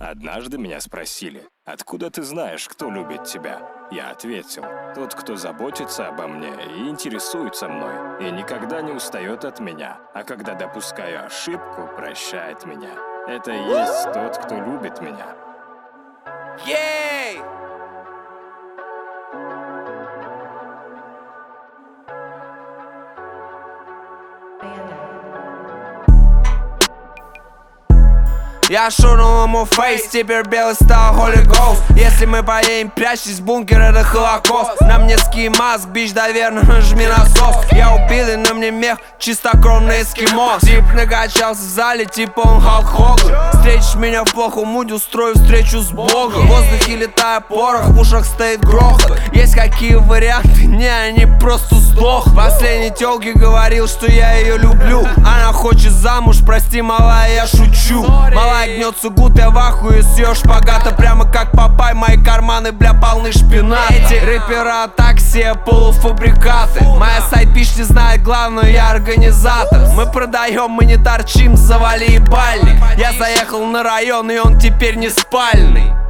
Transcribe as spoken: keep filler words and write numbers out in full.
Однажды меня спросили: откуда ты знаешь, кто любит тебя? Я ответил: тот, кто заботится обо мне и интересуется мной, и никогда не устает от меня, а когда допускаю ошибку, прощает меня. Это и есть тот, кто любит меня. Ей! Я шурнул ему фейс, теперь белый стал Holy Ghost. Если мы поедем, прячься, бункер, это Холокост. На мне ски маск, бич, доверно, жми насос. Я убитый, на мне мех, чистокровный эскимос. Тип накачался в зале, типа он Халк Хоган. Встретишь меня в плохом муде, устрою встречу с Богом. В воздухе летает порох, в ушах стоит грохот. Есть какие варианты? Не, они просто сдох. Последний тёлке говорил, что я ее люблю. Она хочет замуж, прости, малая, я шучу. Малая гнется гуд, я в ахуе с её шпагата. Прямо как Папай, мои карманы, бля, полны шпината. Эти рэпера такси, полуфабрикаты. Моя сайт-пич не знает главную, я организатор. Мы продаем, мы не торчим, завали ебальник. Я заехал на район, и он теперь не спальный.